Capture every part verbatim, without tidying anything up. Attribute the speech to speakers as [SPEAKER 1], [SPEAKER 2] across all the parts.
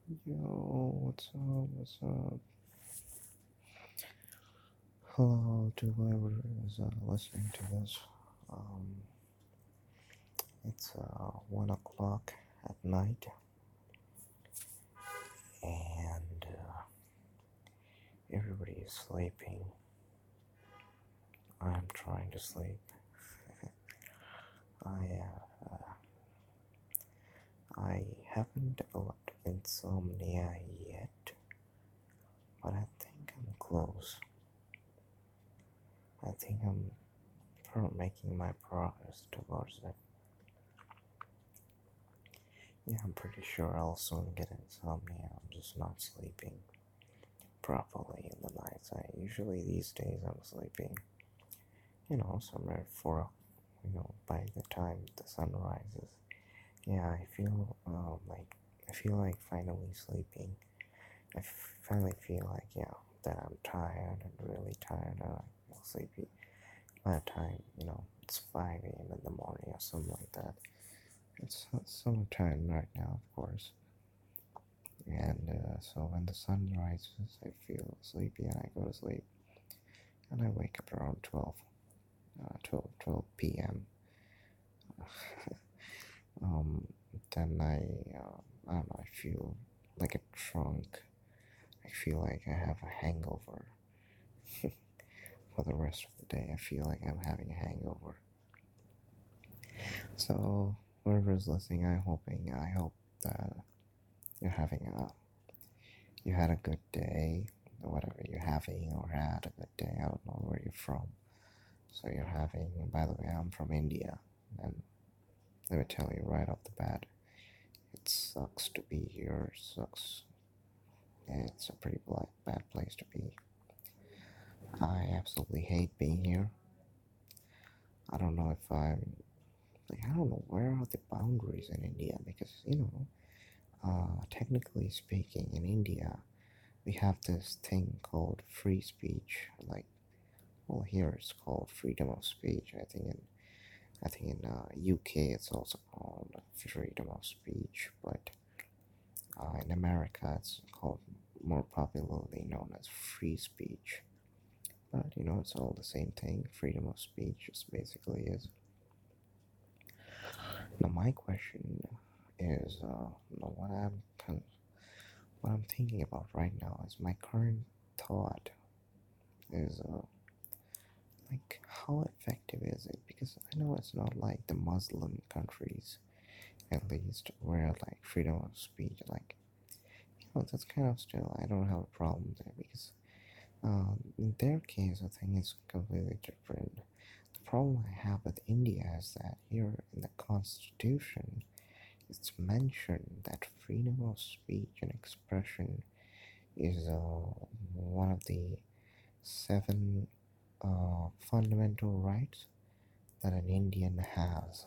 [SPEAKER 1] Yo, what's up? What's up? Hello to whoever is uh, listening to this. Um, it's uh, one o'clock at night, and uh, everybody is sleeping. I'm trying to sleep. I uh, uh, I haven't developed insomnia yet, but I think I'm close. I think I'm pro- making my progress towards it. Yeah, I'm pretty sure I'll soon get insomnia. I'm just not sleeping properly in the nights. I usually these days I'm sleeping, you know, somewhere four, you know, by the time the sun rises. Yeah, I feel uh, like I feel like finally sleeping. I finally feel like yeah that I'm tired and really tired and I feel sleepy. By the time you know it's five a m in the morning or something like that. It's summertime right now, of course. And uh, so when the sun rises, I feel sleepy and I go to sleep. And I wake up around twelve, uh, twelve, twelve p m. um, then I, uh, I don't know, I feel like a drunk. I feel like I have a hangover for the rest of the day. I feel like I'm having a hangover. So whoever's listening, I hoping, I hope that you're having a, you had a good day, whatever you're having or had a good day. I don't know where you're from. So you're having, by the way, I'm from India, and let me tell you right off the bat, it sucks to be here. It sucks. It's a pretty bad place to be. I absolutely hate being here. I don't know if I'm like I don't know where are the boundaries in India because you know, uh, technically speaking, in India we have this thing called free speech. Like, well, here it's called freedom of speech. I think in I think in uh, U K it's also called freedom of speech, but uh, in America it's called more popularly known as free speech. But you know, it's all the same thing. Freedom of speech just basically is. Now, my question is, uh, what I'm con- what I'm thinking about right now is my current thought is uh, like how effective is it? Because I know it's not like the Muslim countries, at least, where like freedom of speech, like you know, that's kind of still I don't have a problem there because um, in their case, I think it's completely different. The problem I have with India is that here in the constitution, it's mentioned that freedom of speech and expression is uh, one of the seven uh, fundamental rights that an Indian has.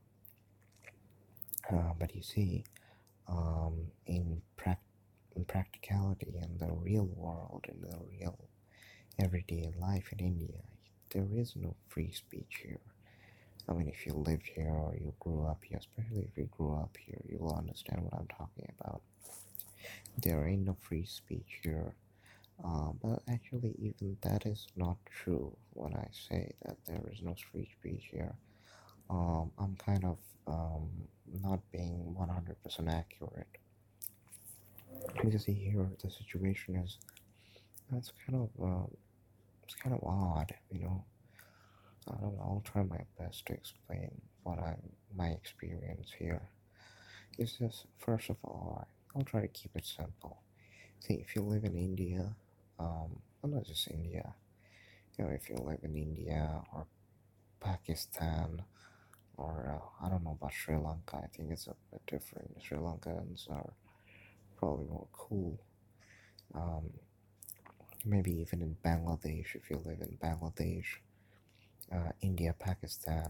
[SPEAKER 1] Uh, but you see, um, in, prac- in practicality, in the real world, in the real everyday life in India, there is no free speech here. I mean, if you live here or you grew up here, especially if you grew up here, you will understand what I'm talking about. There ain't no free speech here. Uh, but actually, even that is not true when I say that there is no free speech here. Um, I'm kind of um, not being one hundred percent accurate. Because here, the situation is, it's kind of, uh, it's kind of odd, you know. I don't know, I'll try my best to explain what I'm, my experience here. Is this, first of all, I'll try to keep it simple. See, if you live in India, um, well, not just India, you know, if you live in India or Pakistan or uh, I don't know about Sri Lanka, I think it's a bit different. Sri Lankans are probably more cool. Um, maybe even in Bangladesh, if you live in Bangladesh, uh, India, Pakistan.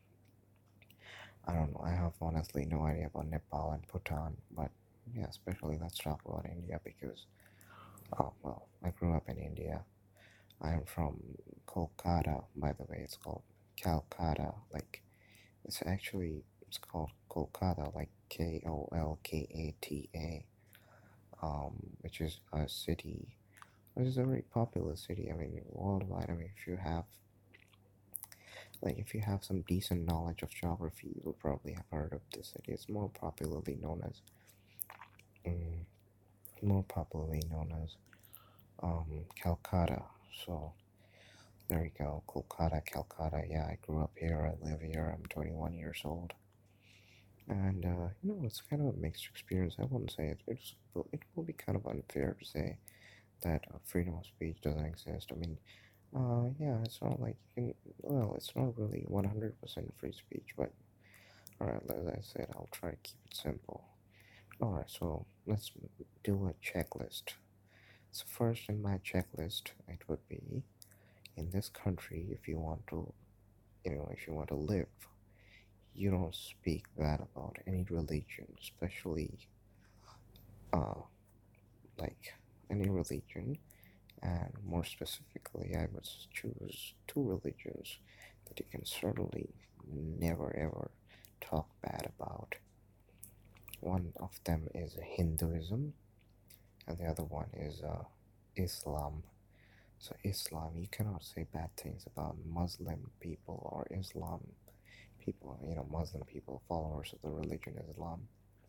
[SPEAKER 1] I don't know. I have honestly no idea about Nepal and Bhutan, but yeah, especially let's talk about India because, oh well, I grew up in India. I'm from Kolkata, by the way. It's called Calcutta. Like it's actually it's called Kolkata, like K O L K A T A. um, which is a city, which is a very popular city. I mean, worldwide. I mean, if you have like if you have some decent knowledge of geography, you will probably have heard of this city. It's more popularly known as mm, more popularly known as um, Calcutta. So there you go, Kolkata, Calcutta. Yeah, I grew up here. I live here. I'm twenty-one years old, and uh, you know, it's kind of a mixed experience. I wouldn't say it. It's it will be kind of unfair to say that uh, freedom of speech doesn't exist. I mean, uh, yeah, it's not like you can. Well, it's not really one hundred percent free speech, but all right, as I said, I'll try to keep it simple. All right, so let's do a checklist. So first in my checklist, it would be in this country, if you want to, you know, if you want to live, you don't speak bad about any religion, especially uh, like any religion, and more specifically, I would choose two religions that you can certainly never ever talk bad about. One of them is Hinduism, and the other one is uh, Islam. So, Islam, you cannot say bad things about Muslim people or Islam people, you know, Muslim people, followers of the religion Islam.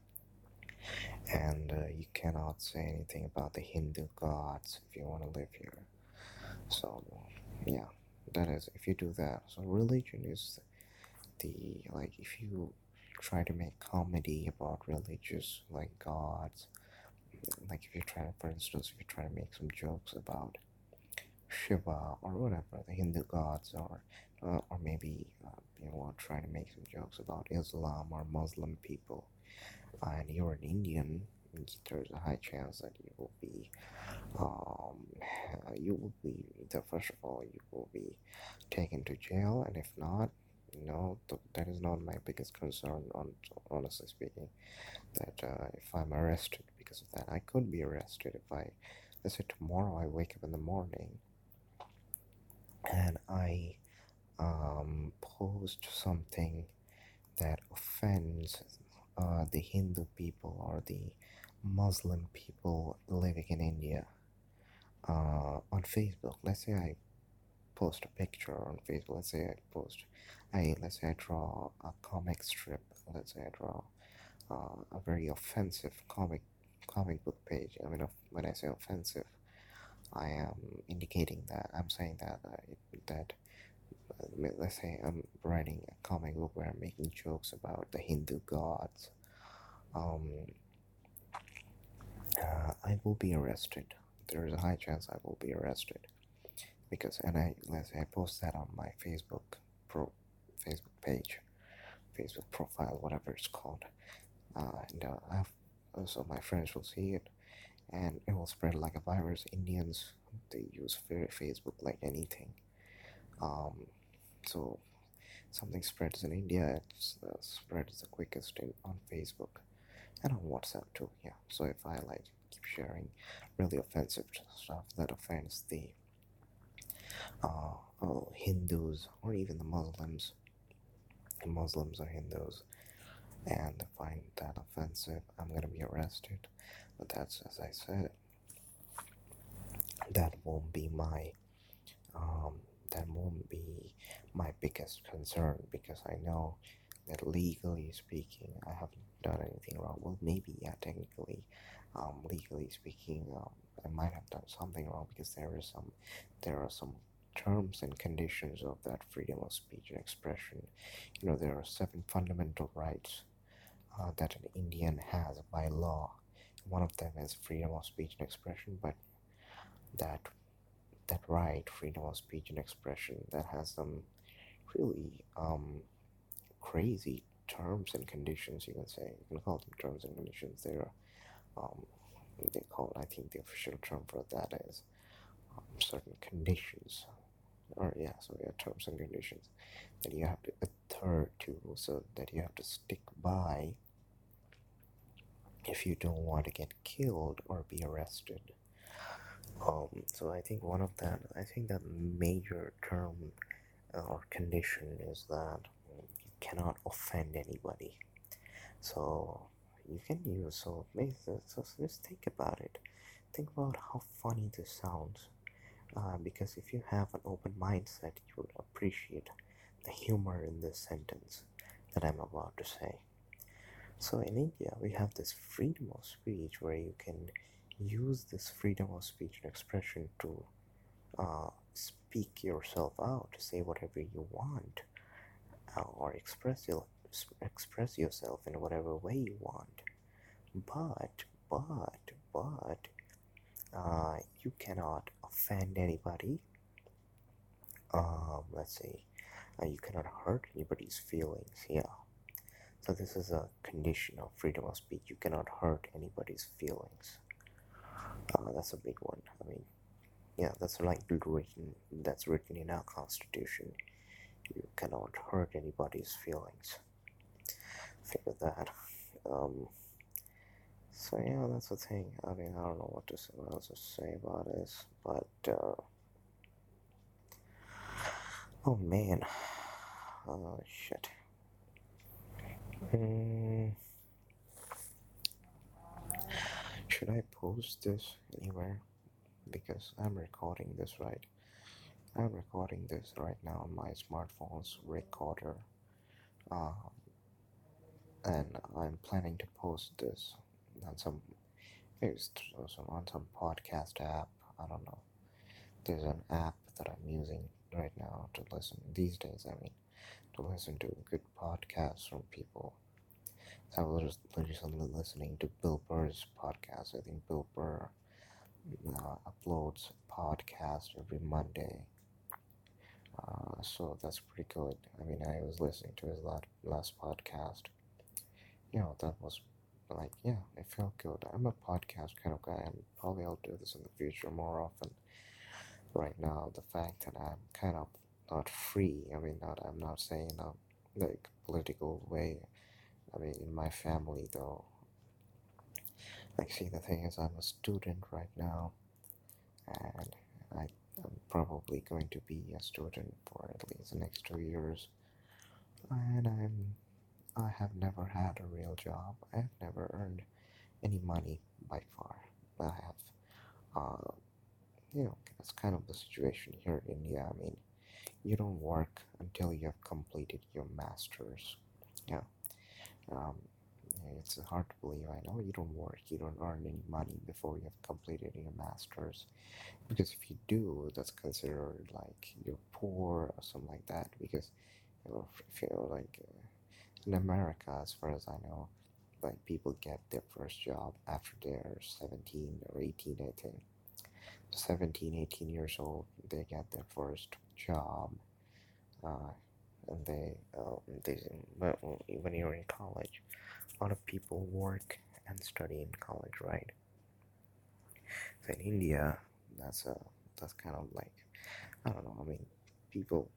[SPEAKER 1] And uh, you cannot say anything about the Hindu gods if you want to live here. So, yeah, that is, if you do that. So, religion is the, like, if you try to make comedy about religious, like, gods, like, if you try, for instance, if you try to make some jokes about Shiva or whatever the Hindu gods are, uh, or maybe uh, you know trying to make some jokes about Islam or Muslim people, and you're an Indian, there's a high chance that you will be, um, you will be the first of all you will be taken to jail, and if not, no, th- that is not my biggest concern. On honestly speaking, that uh, if I'm arrested because of that, I could be arrested if I, let's say tomorrow I wake up in the morning and I um, post something that offends uh, the Hindu people or the Muslim people living in India uh, on Facebook. Let's say I post a picture on Facebook. Let's say I post, I let's say I draw a comic strip. Let's say I draw uh, a very offensive comic comic book page. I mean, when I say offensive, I am indicating that I'm saying that uh, that let's say I'm writing a comic book where I'm making jokes about the Hindu gods, um, uh, I will be arrested. There is a high chance I will be arrested because, and I let's say I post that on my Facebook pro, Facebook page, Facebook profile, whatever it's called, uh, and uh, I have, uh, so my friends will see it, and it will spread like a virus. Indians, they use Facebook like anything. Um, so something spreads in India, it's uh, spreads the quickest in, on Facebook and on WhatsApp too. Yeah. So if I like keep sharing really offensive stuff that offends the uh, oh, Hindus or even the Muslims, the Muslims or Hindus, and find that offensive, I'm gonna be arrested. But that's, as I said, that won't be my um, that won't be my biggest concern because I know that legally speaking, I haven't done anything wrong. Well, maybe, yeah, technically, um, legally speaking, um, I might have done something wrong because there is some, there are some terms and conditions of that freedom of speech and expression. You know, there are seven fundamental rights uh, that an Indian has by law. One of them is freedom of speech and expression, but that that right, freedom of speech and expression, that has some really um, crazy terms and conditions. You can say you can call them terms and conditions. They're um, they call it, I think the official term for that is um, certain conditions, or yeah, so yeah, terms and conditions that you have to adhere to, so that you have to stick by if you don't want to get killed or be arrested. Um, so I think one of that, I think that major term or condition is that you cannot offend anybody. So you can use. So, maybe so, so just think about it. Think about how funny this sounds. Uh, because if you have an open mindset, you will appreciate the humor in this sentence that I'm about to say. So in India, we have this freedom of speech where you can use this freedom of speech and expression to uh, speak yourself out, say whatever you want, uh, or express your, express yourself in whatever way you want. But, but, but, uh, you cannot offend anybody. Um, let's see, uh, you cannot hurt anybody's feelings. Yeah. So this is a condition of freedom of speech. You cannot hurt anybody's feelings. Uh, that's a big one. I mean, yeah, that's like written. That's written in our constitution. You cannot hurt anybody's feelings. Think of that. Um, so yeah, that's the thing. I mean, I don't know what to say, what else to say about this, but uh, oh man, oh shit. Mm, should I post this anywhere? Because I'm recording this, right? I'm recording this right now on my smartphone's recorder, uh, and I'm planning to post this on some, maybe on some podcast app. I don't know. There's an app that I'm using right now to listen these days. I mean, to listen to good podcasts from people. I was recently listening to Bill Burr's podcast. I think Bill Burr uh, uploads a podcast every Monday. Uh, so that's pretty good. I mean, I was listening to his last, last podcast. You know, that was like, yeah, it felt good. I'm a podcast kind of guy, and probably I'll do this in the future more often. Right now, the fact that I'm kind of not free, I mean, not, I'm not saying a like political way. I mean, in my family, though, like, see, the thing is, I'm a student right now, and I, I'm probably going to be a student for at least the next two years. And I'm I have never had a real job. I have never earned any money by far. I have, uh, you know, that's kind of the situation here in India. I mean, you don't work until you have completed your master's. Yeah. Um, yeah, it's hard to believe. I know you don't work, you don't earn any money before you have completed your master's. Because if you do, that's considered like you're poor or something like that. Because you know, if you're like uh, in America, as far as I know, like people get their first job after they're seventeen or eighteen, I think. seventeen, eighteen years old, they get their first job. Uh, and they, uh, they, well, when you're in college, a lot of people work and study in college, right? So in India, that's a, that's kind of like, I don't know, I mean, people,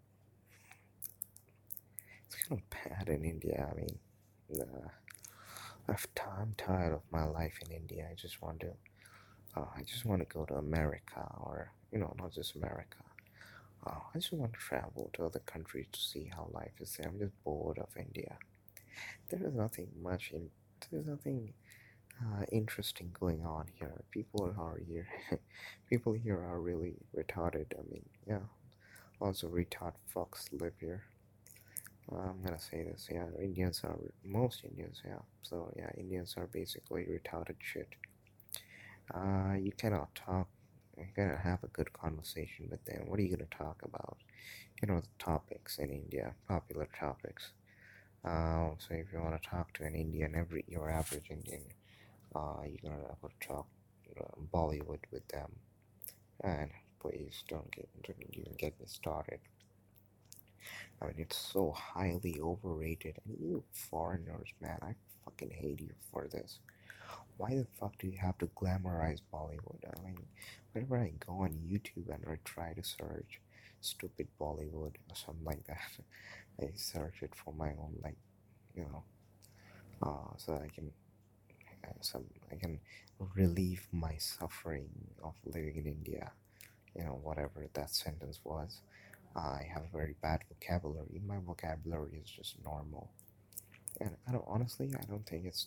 [SPEAKER 1] it's kind of bad in India. I mean, uh, I'm tired of my life in India. I just want to Uh, I just want to go to America, or, you know, not just America. Uh, I just want to travel to other countries to see how life is there. I'm just bored of India. There is nothing much in, there's nothing uh, interesting going on here. People are here, people here are really retarded. I mean, yeah, lots of retard fucks live here. Uh, I'm gonna say this, yeah, Indians are, most Indians, yeah. So, yeah, Indians are basically retarded shit. Uh, you cannot talk, you cannot have a good conversation with them. What are you going to talk about? You know, the topics in India, popular topics. Uh, so if you want to talk to an Indian, every your average Indian, uh, you're gonna have to talk uh, Bollywood with them. And please don't get don't even get me started. I mean, it's so highly overrated. And you foreigners, man, I fucking hate you for this. Why the fuck do you have to glamorize Bollywood? I mean, whenever I go on YouTube and I try to search stupid Bollywood or something like that, I search it for my own, like, you know, uh, so I can, uh, some, I can relieve my suffering of living in India. You know, whatever that sentence was. I have a very bad vocabulary. My vocabulary is just normal, and I don't honestly, I don't think it's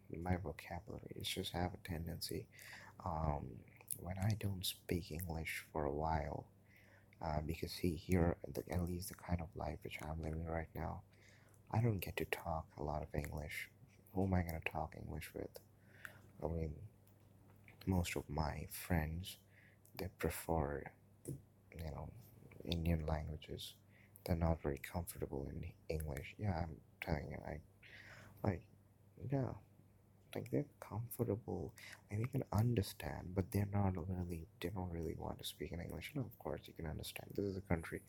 [SPEAKER 1] my vocabulary. It's just have a tendency. Um, when I don't speak English for a while, uh, because see here, the, at least the kind of life which I'm living right now, I don't get to talk a lot of English. Who am I gonna talk English with? I mean, most of my friends they prefer, you know, Indian languages. They're not very comfortable in English. Yeah, I'm telling you, I like, yeah, like they're comfortable and they can understand, but they're not really, they don't really want to speak in English. And of course, you can understand. This is a country.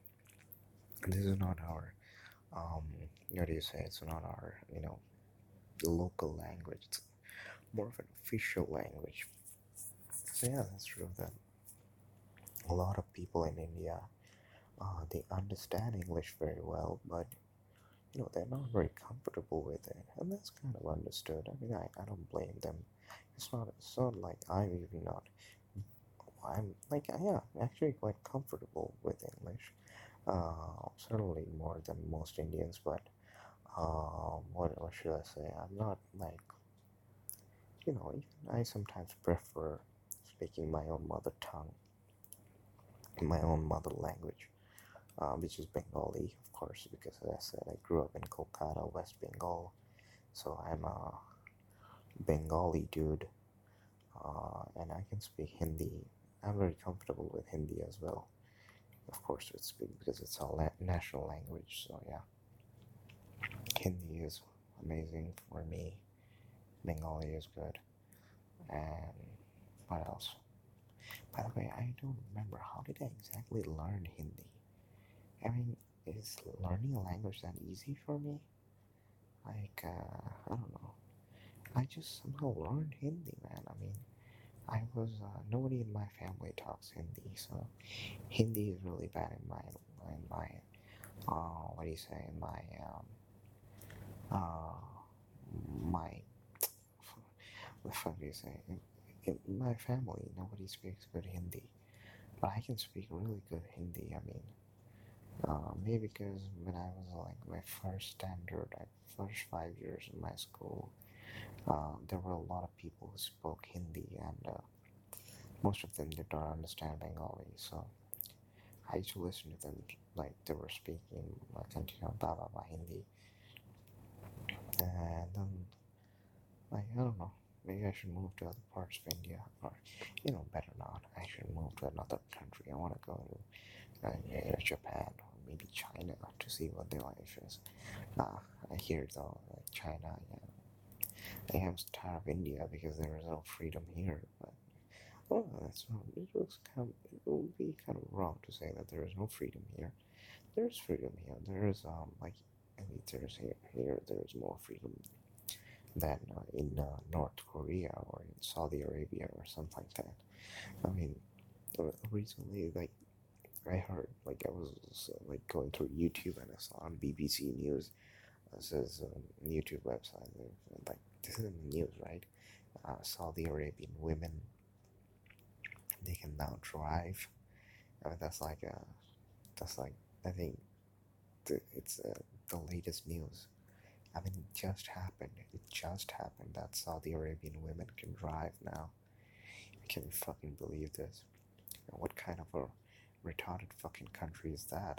[SPEAKER 1] This is not our, um, what do you say? It's not our, you know, local language. It's more of an official language. So yeah, that's true that a lot of people in India, uh, they understand English very well, but you know they're not very comfortable with it, and that's kind of understood. I mean, I, I don't blame them. It's not it's not like I'm even not. I'm like yeah, I'm actually quite comfortable with English. Uh, certainly more than most Indians, but um, what what should I say? I'm not like you know. Even I sometimes prefer speaking my own mother tongue, my own mother language, uh, which is Bengali, of course, because as I said, I grew up in Kolkata, West Bengal, so I'm a Bengali dude, uh, and I can speak Hindi. I'm very comfortable with Hindi as well. Of course, it's because it's our la- national language. So yeah, Hindi is amazing for me. Bengali is good, and what else? By the way, I don't remember how did I exactly learn Hindi. I mean, is learning a language that easy for me? Like, uh, I don't know. I just somehow learned Hindi, man. I mean, I was uh, nobody in my family talks Hindi, so Hindi is really bad in my in my uh what do you say in my um uh my what the fuck do you say in, in my family nobody speaks good Hindi, but I can speak really good Hindi. I mean, uh, maybe because when I was like my first standard, like first five years in my school, uh, there were a lot of people who spoke Hindi, and uh, most of them did not understand Bengali, so I used to listen to them like they were speaking like continue blah blah blah Hindi, and then like I don't know, maybe I should move to other parts of India, or you know, better not. I should move to another country. I want to go to uh, Japan or maybe China to see what their life is. Nah, I hear though like China, yeah, I am tired of India because there is no freedom here, but. Oh, that's not. It looks kind of. It would be kind of wrong to say that there is no freedom here. There's freedom here. There is um like I mean there's here here there is more freedom than uh, in uh, North Korea or in Saudi Arabia or something like that. I mean, uh, recently like I heard like I was uh, like going through YouTube and I saw on B B C News. Uh, says um, YouTube website uh, like this is in the news, right? Uh, Saudi Arabian women they can now drive. I mean that's like uh that's like I think th- it's uh, the latest news. I mean, it just happened. It just happened that Saudi Arabian women can drive now. I can't fucking believe this. What kind of a retarded fucking country is that?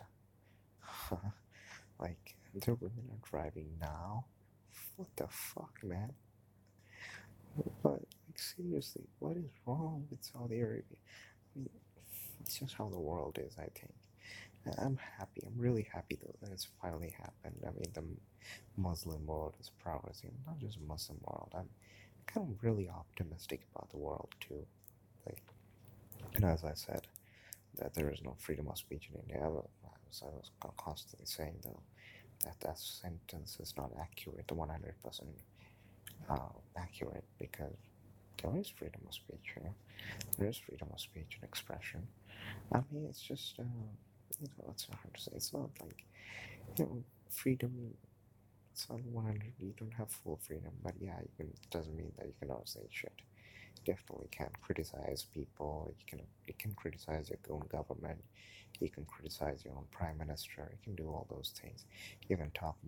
[SPEAKER 1] Like, the women are driving now? What the fuck, man? But, like, seriously, what is wrong with Saudi Arabia? I mean, it's just how the world is, I think. I'm happy. I'm really happy though that it's finally happened. I mean, the Muslim world is progressing. Not just Muslim world. I'm kind of really optimistic about the world too. Like, and as I said, that there is no freedom of speech in India. I was, I was constantly saying though that that sentence is not accurate, one hundred percent uh, accurate because there is freedom of speech here. There is freedom of speech and expression. I mean, it's just, uh, you know, it's hard to say. It's not like, you know, freedom, it's not one hundred, you don't have full freedom, but yeah, you can, it doesn't mean that you cannot say shit. You definitely can criticize people, you can, you can criticize your own government, you can criticize your own prime minister, you can do all those things. You can talk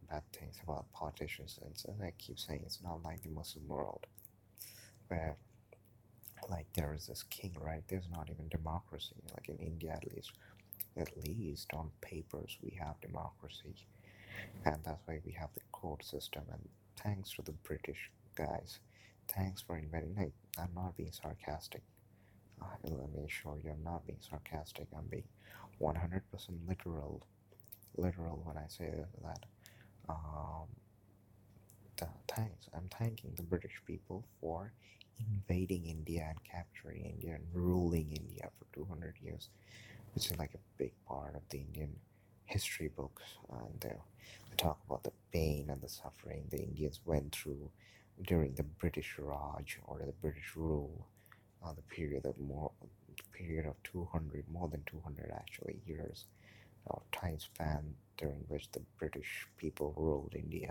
[SPEAKER 1] bad things about politicians, and so I keep saying it's not like the Muslim world where like there is this king, right? There's not even democracy. Like in India, at least, at least on papers, we have democracy, and that's why we have the court system. And thanks to the British guys, thanks for inventing. Like, I'm not being sarcastic. Uh, let me assure you, I'm not being sarcastic. I'm being one hundred percent literal, literal when I say that. Um, th- thanks. I'm thanking the British people for invading India and capturing India and ruling India for two hundred years, which is like a big part of the Indian history books. And they, they talk about the pain and the suffering the Indians went through during the British Raj or the British rule, uh, the period of more, the period of two hundred, more than two hundred actually years, or time span during which the British people ruled India.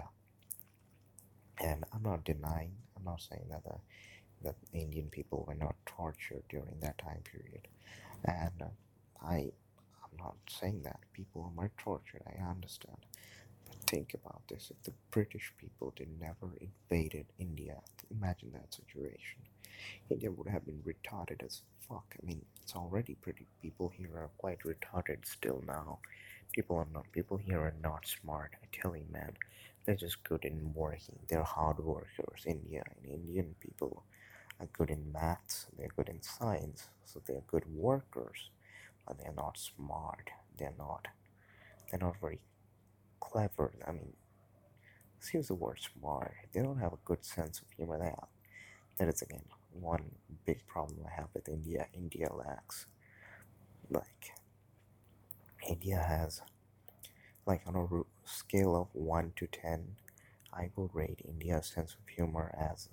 [SPEAKER 1] And I'm not denying, I'm not saying that the that Indian people were not tortured during that time period. And uh, I, I'm not saying that people were tortured. I understand. But think about this: if the British people did never invaded India, imagine that situation. India would have been retarded as fuck. I mean, it's already pretty. People here are quite retarded still now. People are not. People here are not smart. I tell you, man. They're just good in working. They're hard workers. India and Indian people are good in maths. They're good in science. So they're good workers, but they're not smart. They're not. They're not very clever. I mean, excuse the word smart. They don't have a good sense of humor. They have. That is again one big problem I have with India. India lacks, like, India has, like, on a scale of one to ten, I will rate India's sense of humor as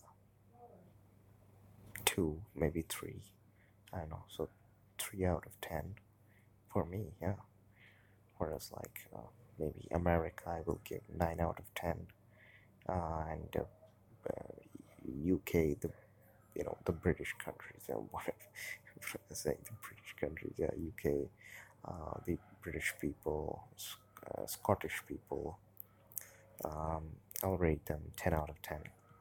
[SPEAKER 1] two, maybe three. I don't know, so three out of ten for me, yeah. Whereas, like, uh, maybe America, I will give nine out of ten, uh, and uh, uh, U K, the you know the British countries, uh, whatever. Saying the British countries, yeah, U K, uh, the British people, uh, Scottish people, um, I'll rate them ten out of ten.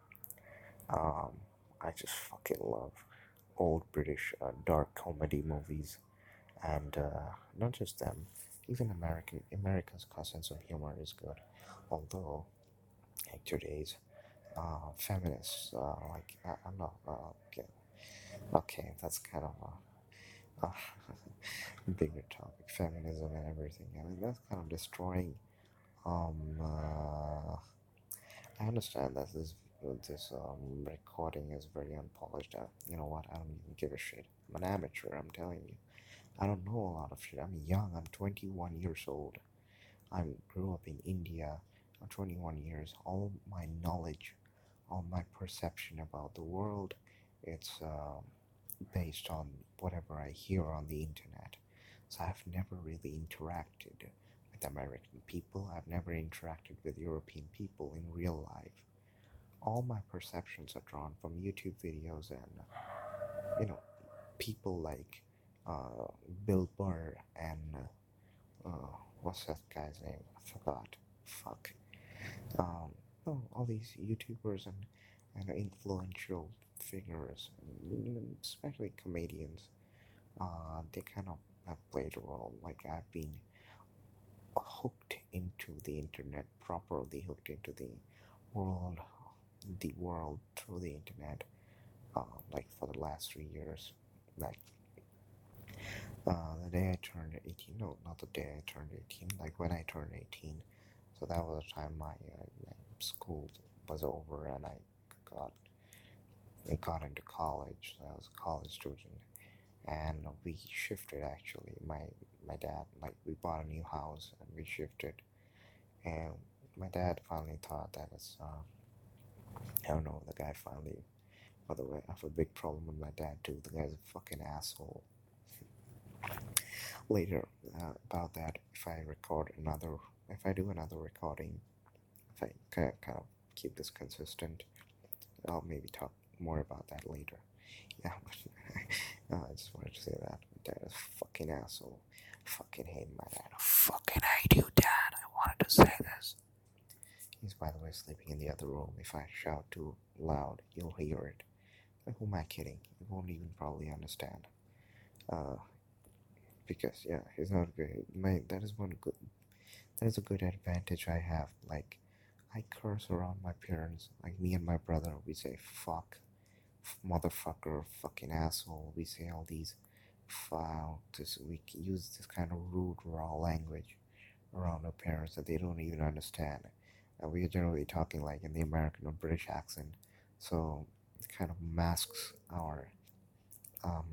[SPEAKER 1] Um, I just fucking love old British uh, dark comedy movies, and uh, not just them, even American America's sense of humor is good. Although, like today's uh, feminists, uh, like I, I'm not uh, okay, okay, that's kind of a, a bigger topic, feminism and everything. I mean, that's kind of destroying. Um, uh, I understand that this this um, recording is very unpolished. Uh, you know what? I don't even give a shit. I'm an amateur. I'm telling you. I don't know a lot of shit. I'm young. I'm twenty-one years old. I grew up in India. I'm twenty-one years. All my knowledge, all my perception about the world, it's uh, based on whatever I hear on the internet. So I've never really interacted with American people. I've never interacted with European people in real life. All my perceptions are drawn from YouTube videos and, you know, people like uh, Bill Burr and uh, what's that guy's name? I forgot. Fuck. Um, oh, all these YouTubers and, and influential figures, especially comedians, uh, they kind of have played a role. Like, I've been hooked into the internet, properly hooked into the world, the world through the internet, uh, like for the last three years. Like, uh, the day I turned eighteen, no, not the day I turned eighteen, like when I turned eighteen. So that was the time my, uh, my school was over and I got I got into college. So I was a college student, and we shifted actually. My my dad, like, we bought a new house and we shifted, and my dad finally thought that it's uh, I don't know. The guy finally, by the way, I have a big problem with my dad too. The guy's a fucking asshole. Later, uh, about that, if I record another, if I do another recording, if I kind of, kind of keep this consistent, I'll maybe talk more about that later. Yeah, but uh, I just wanted to say that. My dad is a fucking asshole. I fucking hate my dad. I fucking hate you, Dad. I wanted to say this. He's, by the way, sleeping in the other room. If I shout too loud, you'll hear it. Like, who am I kidding? You won't even probably understand. Uh, because yeah, he's not good. My that is one good. That is a good advantage I have. Like, I curse around my parents. Like me and my brother, we say fuck, motherfucker, fucking asshole. We say all these foul. This we use this kind of rude raw language around our parents that they don't even understand. And we are generally talking like in the American or British accent, so it kind of masks our um,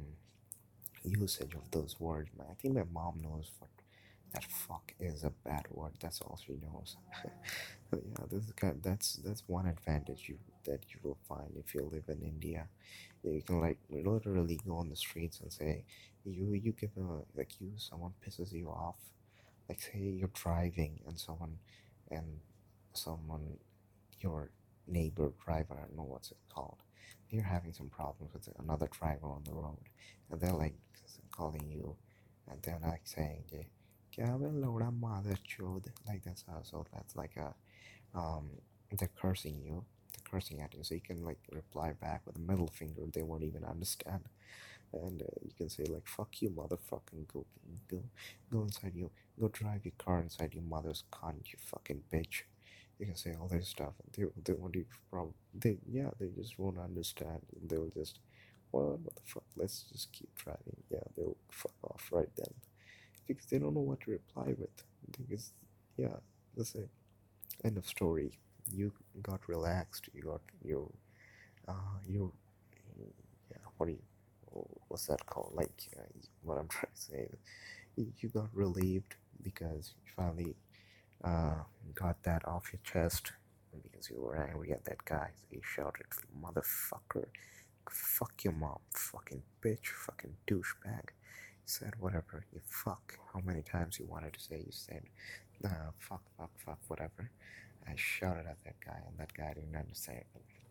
[SPEAKER 1] usage of those words. I think my mom knows what that fuck is a bad word. That's all she knows. But yeah, this is kind that's that's one advantage you that you will find if you live in India. You can like literally go on the streets and say you you give a like you someone pisses you off, like say you're driving and someone and someone your neighbor driver, I don't know what's it called, you're having some problems with another driver on the road, and they're like calling you, and they're like saying "Kya bella mother chode," like that's how, so that's like a um they're cursing you, they're cursing at you, so you can like reply back with a middle finger, they won't even understand. And uh, you can say like "fuck you, motherfucking go, go, go inside you, go drive your car inside your mother's cunt, you fucking bitch." You can say all this stuff, and they they won't even probably they yeah they just won't understand. They will just what what the fuck? Let's just keep driving. Yeah, they'll fuck off right then because they don't know what to reply with. Because yeah, that's it. End of story. You got relaxed. You got your uh your yeah. What do you what's that called? Like uh, what I'm trying to say. You got relieved because you finally uh, got that off your chest because you were angry at that guy. So you shouted, "Motherfucker, fuck your mom, fucking bitch, fucking douchebag." You said whatever, you fuck. How many times you wanted to say, you said, uh, fuck, fuck, fuck, whatever. I shouted at that guy, and that guy didn't understand.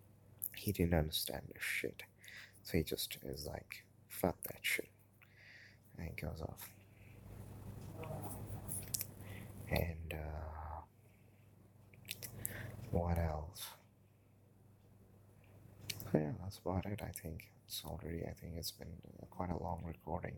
[SPEAKER 1] He didn't understand the shit. So he just is like, fuck that shit. And he goes off. And, uh, what else? So yeah, that's about it. I think it's already. I think it's been uh, quite a long recording,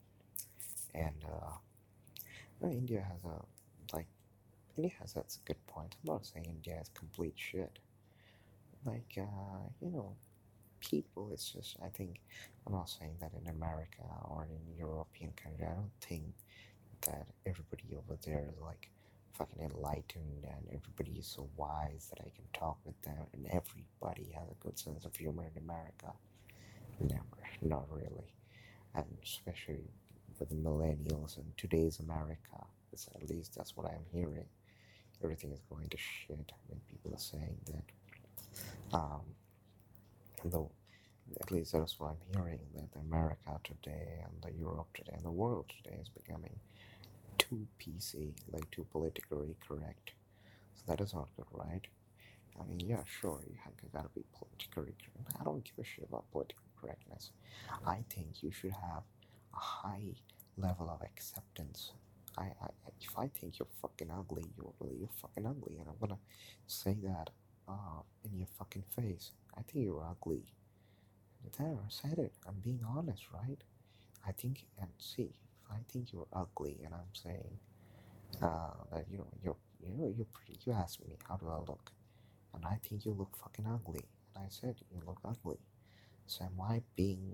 [SPEAKER 1] and uh, well, India has a like India has that's a good point. I'm not saying India is complete shit. Like uh, you know, people. It's just I think I'm not saying that in America or in European country. I don't think that everybody over there is like fucking enlightened and everybody is so wise that I can talk with them and everybody has a good sense of humor in America. Never, not really. And especially for the millennials in today's America, it's, at least that's what I'm hearing. Everything is going to shit when people are saying that. Um, though, at least that's what I'm hearing, that America today and the Europe today and the world today is becoming too P C, like too politically correct. So that is not good, right? I mean, yeah, sure, you have, you gotta be politically correct. I don't give a shit about political correctness. I think you should have a high level of acceptance. I, I if I think you're fucking ugly, you're really you're fucking ugly, and I'm gonna say that uh, in your fucking face. I think you're ugly. There, I said it. I'm being honest, right? I think, and see, if I think you're ugly, and I'm saying uh, that you know you're you know you're pretty. You asked me how do I look, and I think you look fucking ugly, and I said you look ugly. So am I being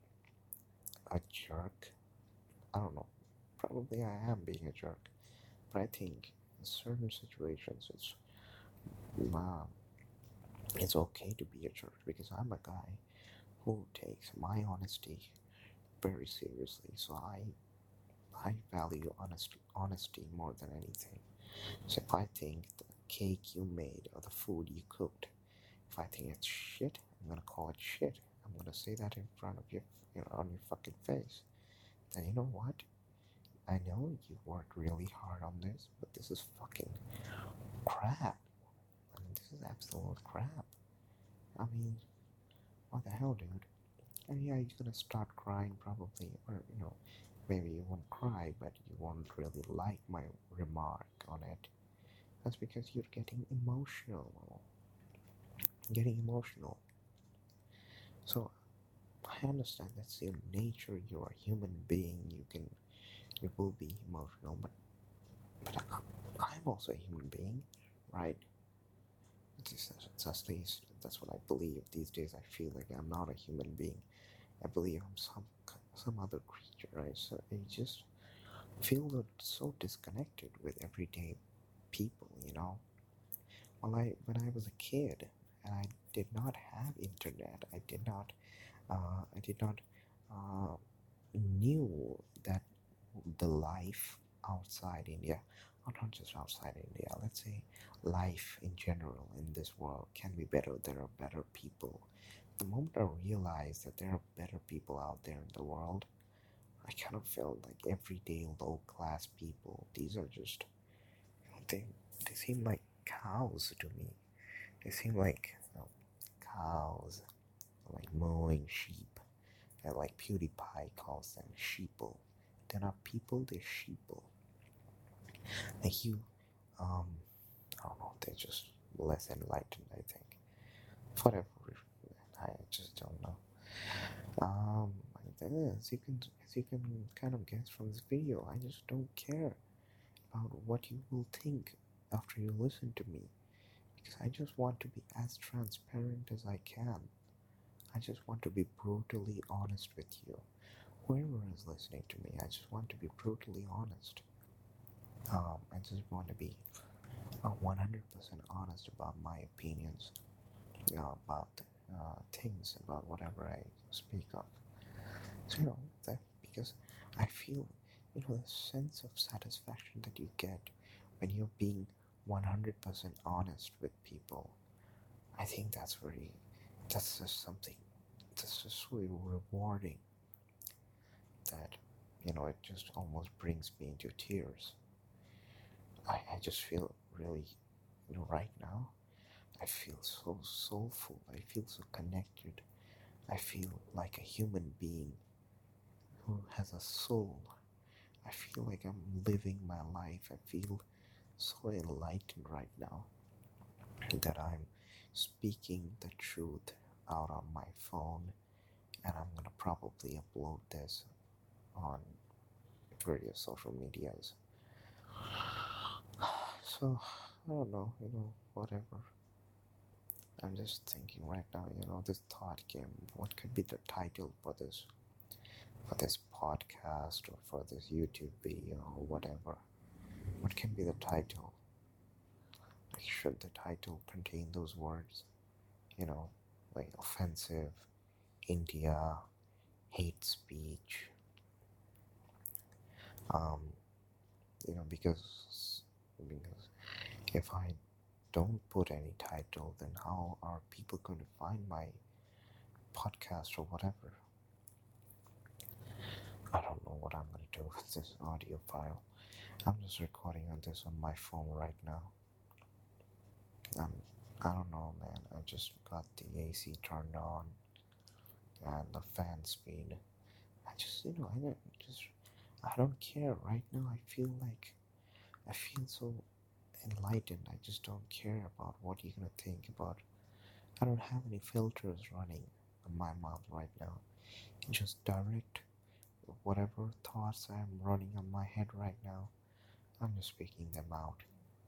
[SPEAKER 1] a jerk? I don't know. Probably I am being a jerk, but I think in certain situations it's um, it's okay to be a jerk because I'm a guy who takes my honesty very seriously. So I I value honesty honesty more than anything. So if I think the cake you made or the food you cooked, if I think it's shit, I'm gonna call it shit. I'm gonna say that in front of you, you know, on your fucking face. Then you know what? I know you worked really hard on this, but this is fucking crap. I mean, this is absolute crap. I mean, what the hell, dude? And yeah, you're gonna start crying probably, or you know, maybe you won't cry, but you won't really like my remark on it. That's because you're getting emotional. Getting emotional. So I understand that's your nature. You're a human being. You can, you will be emotional, but but I, I'm also a human being, right? It's just, least that's what I believe these days. I feel like I'm not a human being. I believe I'm some some other creature, right? So I just feel so disconnected with everyday people, you know. Well, I when I was a kid and I did not have internet, I did not, uh, I did not uh, knew that the life outside India, or not just outside India, let's say life in general in this world can be better. There are better people. The moment I realized that there are better people out there in the world, I kind of felt like everyday low class people. These are just, they they seem like cows to me. They seem like, you know, cows, like mowing sheep, and like PewDiePie calls them sheeple. They're not people, they're sheeple. Like you, um, I don't know, they're just less enlightened, I think. Whatever, I just don't know. Um, as you can, as you can kind of guess from this video, I just don't care about what you will think after you listen to me, because I just want to be as transparent as I can. I just want to be brutally honest with you. Whoever is listening to me, I just want to be brutally honest. Um, I just want to be uh, one hundred percent honest about my opinions, uh, about uh, things, about whatever I speak of. So, you know, that because I feel, you know, the sense of satisfaction that you get when you're being one hundred percent honest with people, I think that's very, that's just something, that's just so rewarding that, you know, it just almost brings me into tears. I, I just feel really, you know, right now, I feel so soulful. I feel so connected. I feel like a human being who has a soul. I feel like I'm living my life. I feel so enlightened right now that I'm speaking the truth out on my phone, and I'm gonna probably upload this on various social medias. So, I don't know, you know, whatever. I'm just thinking right now, you know, this thought game. What could be the title for this, for this podcast or for this YouTube video or whatever? What can be the title? Like, should the title contain those words? You know, like offensive, India, hate speech. Um, you know, because because if I don't put any title, then how are people going to find my podcast or whatever? I don't know what I'm going to do with this audio file. I'm just recording on this on my phone right now. Um, I don't know, man. I just got the A C turned on and the fan speed. I just, you know, I don't just, I don't care right now. I feel like, I feel so enlightened. I just don't care about what you're gonna think about. I don't have any filters running on my mouth right now. Just direct whatever thoughts I'm running on my head right now. I'm just speaking them out.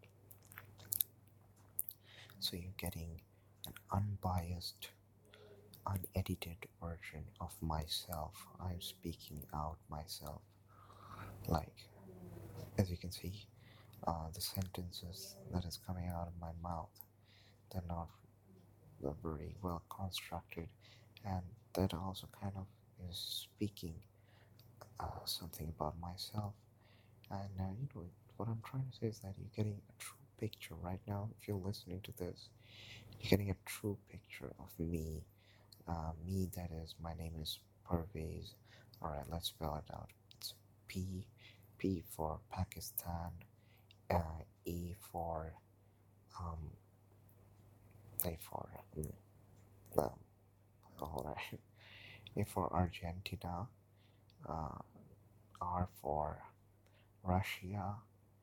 [SPEAKER 1] So you're getting an unbiased, unedited version of myself. I'm speaking out myself. Like, as you can see, uh, the sentences that is coming out of my mouth, they're not very well constructed, and that also kind of is speaking uh, something about myself. And uh, you know, what I'm trying to say is that you're getting a true picture right now. If you're listening to this, you're getting a true picture of me. Uh, me, that is, my name is Parvez. Alright, let's spell it out. It's P, P for Pakistan, uh, E for, um, A for, um, alright, A for Argentina, uh, R for Russia,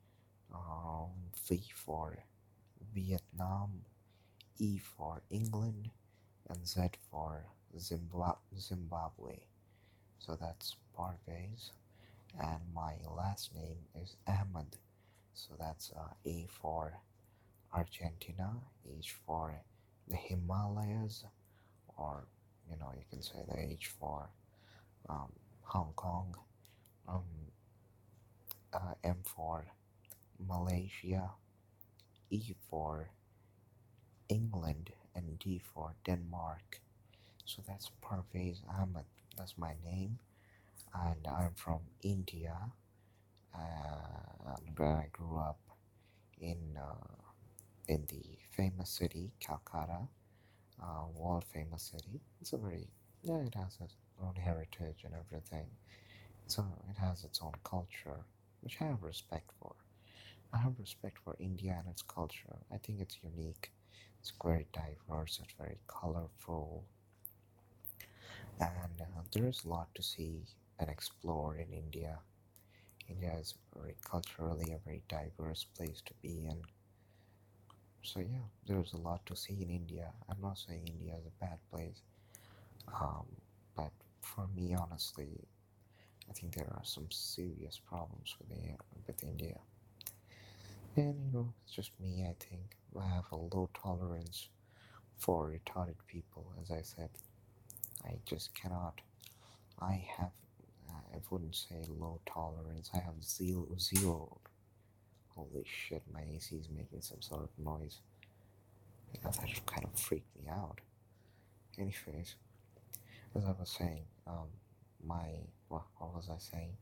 [SPEAKER 1] um, V for Vietnam, E for England, and Z for Zimbab- Zimbabwe. So that's Parvez, and my last name is Ahmed. So that's uh, A for Argentina, H for the Himalayas, or you know, you can say the H for um, Hong Kong, um, uh, M for Malaysia, E for England, and D for Denmark. So that's Parvez Ahmed. That's my name, and I'm from India. Uh, and I grew up in uh, in the famous city Calcutta, uh, world famous city. It's a very yeah, it has its own heritage and everything. So it has its own culture, which I have respect for. I have respect for India and its culture. I think it's unique. It's very diverse. It's very colorful, and uh, there is a lot to see and explore in India. India is very culturally a very diverse place to be in. So yeah, there's a lot to see in India. I'm not saying India is a bad place, um, but for me, honestly, I think there are some serious problems with the, with India. And you know, it's just me. I think I have a low tolerance for retarded people. As I said, I just cannot. I have. I wouldn't say low tolerance. I have zero zero. Holy shit! My A C is making some sort of noise. Yeah, that kind of freaked me out. Anyways, as I was saying, um, my what, what was I saying?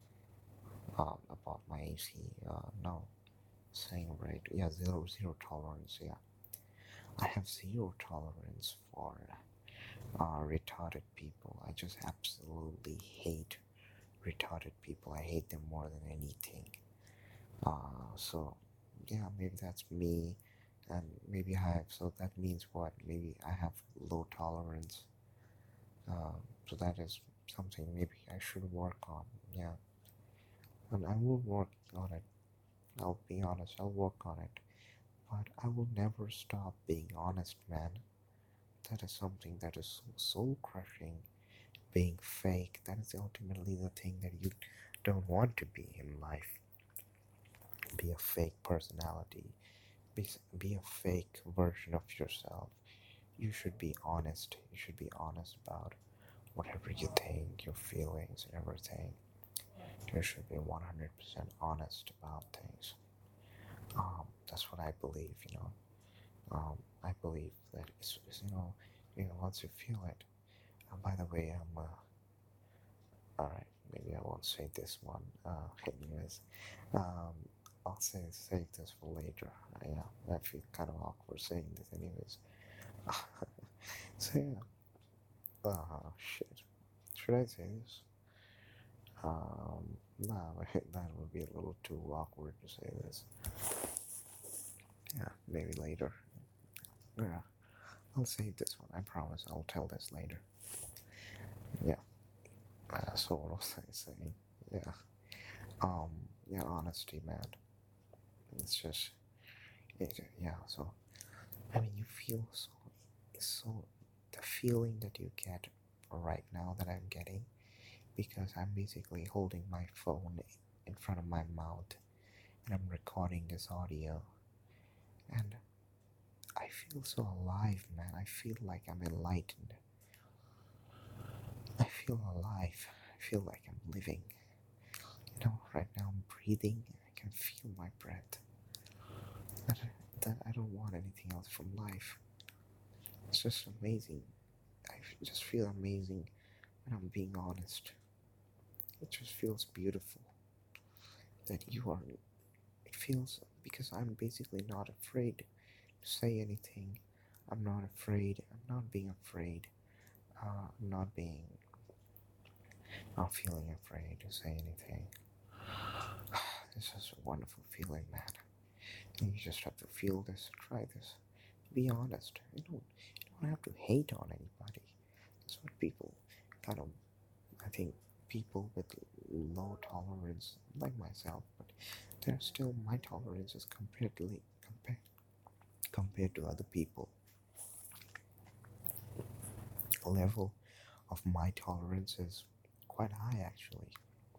[SPEAKER 1] Um, about my A C? Uh, no, saying right. Yeah, zero zero tolerance. Yeah, I have zero tolerance for uh, retarded people. I just absolutely hate retarded people. I hate them more than anything. Uh, so yeah, maybe that's me, and maybe I have. So that means what? Maybe I have low tolerance. Uh, so that is something maybe I should work on. Yeah, and I will work on it. I'll be honest. I'll work on it. But I will never stop being honest, man. That is something that is so soul crushing. Being fake, that is ultimately the thing that you don't want to be in life. Be a fake personality, be, be a fake version of yourself. You should be honest. You should be honest about whatever you think, your feelings, and everything. You should be one hundred percent honest about things. Um, that's what I believe, you know. Um, I believe that it's, it's, you know, you know, once you feel it. And by the way, I'm, uh, alright, maybe I won't say this one. Uh, anyways, um, I'll say save this for later. I, uh, I feel kind of awkward saying this, anyways. So yeah, uh, shit. Should I say this? Um, no, that would be a little too awkward to say this. Yeah, maybe later. Yeah, I'll save this one. I promise. I'll tell this later. Yeah. Uh, so what was I saying? Yeah. Um. Yeah. Honesty, man. It's just. It, yeah. So I mean, you feel so. So the feeling that you get right now that I'm getting, because I'm basically holding my phone in front of my mouth and I'm recording this audio, and I feel so alive, man. I feel like I'm enlightened. I feel alive. I feel like I'm living. You know, right now I'm breathing. I can feel my breath. That, that I don't want anything else from life. It's just amazing. I just feel amazing when I'm being honest. It just feels beautiful that you are. It feels because I'm basically not afraid to say anything. I'm not afraid. I'm not being afraid. Uh, I'm not being. Not feeling afraid to say anything. This is a wonderful feeling, man. And you just have to feel this, try this. Be honest. You don't, you don't have to hate on anybody. That's what people kind of, I think, people with low tolerance, like myself, but they're still my tolerance is comparatively compared compared to other people. The level of my tolerance is quite high actually.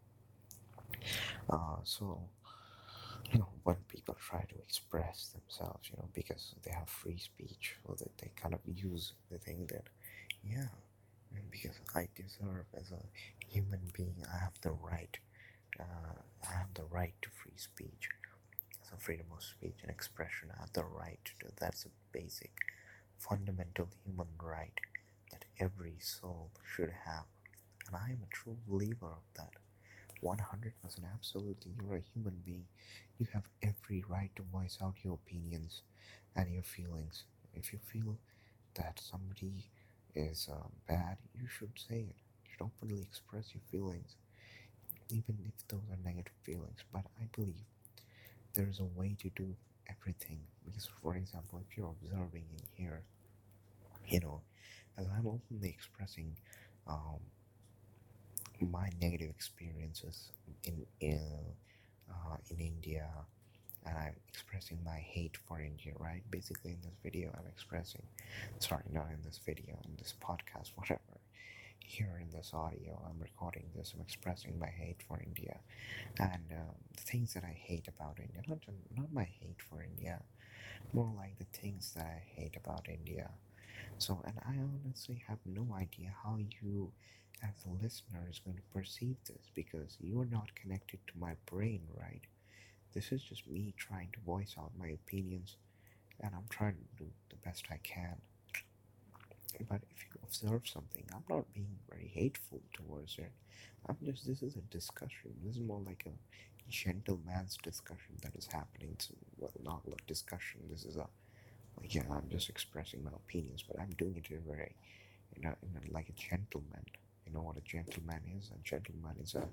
[SPEAKER 1] Uh, so you know when people try to express themselves, you know, because they have free speech, or that they kind of use the thing that yeah, because I deserve as a human being, I have the right. Uh, I have the right to free speech. So freedom of speech and expression. I have the right to do. That's a basic, fundamental human right that every soul should have, and I am a true believer of that. one hundred percent absolutely. You're a human being. You have every right to voice out your opinions and your feelings. If you feel that somebody is uh, bad, you should say it. You should openly express your feelings, even if those are negative feelings. But I believe there is a way to do everything. Because, for example, if you're observing in here, you know, as I'm openly expressing um, my negative experiences in in, uh, in India, and I'm expressing my hate for India, right? Basically, in this video, I'm expressing, sorry, not in this video, in this podcast, whatever. Here in this audio, I'm recording this, I'm expressing my hate for India and um, the things that I hate about India. Not, not my hate for India, more like the things that I hate about India. So, and I honestly have no idea how you, as a listener, is going to perceive this because you are not connected to my brain, right? This is just me trying to voice out my opinions, and I'm trying to do the best I can. But if you observe something, I'm not being very hateful towards it. I'm just, this is a discussion. This is more like a gentleman's discussion that is happening. It's, well, not a discussion. This is a, like, yeah, I'm just expressing my opinions, but I'm doing it in a very, you know, in a, like a gentleman. You know what a gentleman is? A gentleman is a,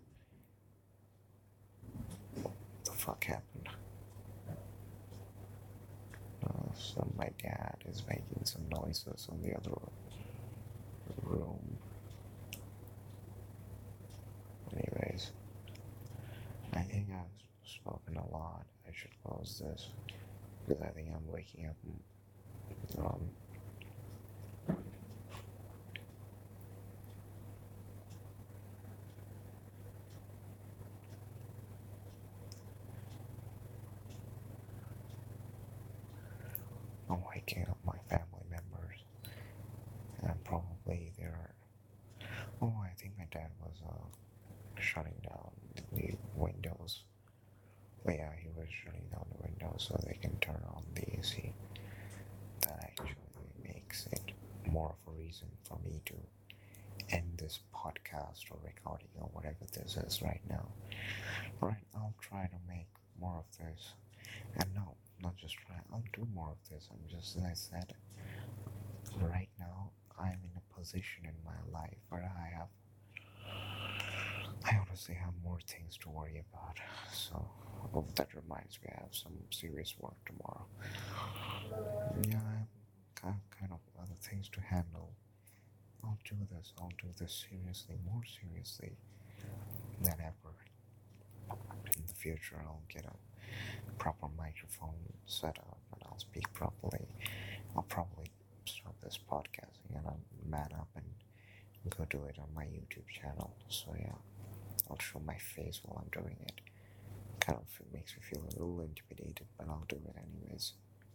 [SPEAKER 1] what the fuck happened? Uh, so my dad is making some noises on the other room. Anyways, I think I've spoken a lot. I should close this because I think I'm waking up. Um, I'm waking up my family members, and probably they're. Oh, I think my dad was uh, shutting down the windows. But yeah, he was shutting down the windows so they can turn on the A C. That actually makes it more of a reason for me to end this podcast or recording or whatever this is right now. Alright, I'll try to make more of this. And no, not just try, I'll do more of this. I'm just, as I said, right now, I'm in a position in my life where I have, I honestly have more things to worry about. So, oh, that reminds me, I have some serious work tomorrow. Yeah, I have kind of other things to handle. I'll do this, I'll do this seriously, more seriously than ever. In the future, I'll get a proper microphone set up and I'll speak properly. I'll probably start this podcasting and I'll man up and go do it on my YouTube channel. So yeah, I'll show my face while I'm doing it. Kind of it makes me feel a little intimidated, but I'll do it anyways.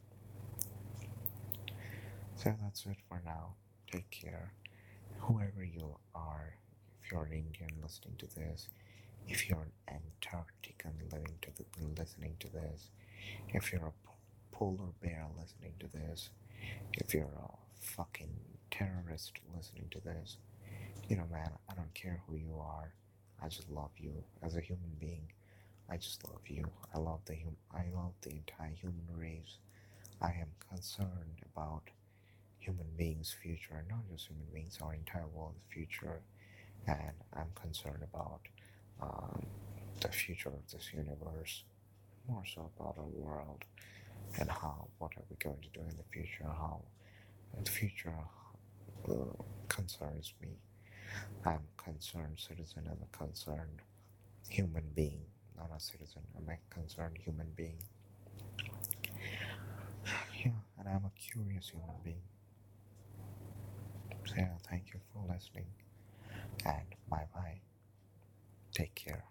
[SPEAKER 1] So that's it for now. Take care. Whoever you are, if you're an Indian listening to this, if you're an Antarctican living to the, listening to this, if you're a polar bear listening to this, if you're a fucking terrorist listening to this, you know, man, I don't care who you are. I just love you as a human being. I just love you. I love the hum- I love the entire human race. I am concerned about human beings' future, not just human beings, our entire world's future, and I'm concerned about um, the future of this universe, more so about our world and how, what are we going to do in the future, how the future uh, concerns me. I'm a concerned citizen. I'm a concerned human being, not a citizen. I'm a concerned human being. Yeah, and I'm a curious human being. So yeah, thank you for listening, and bye bye. Take care.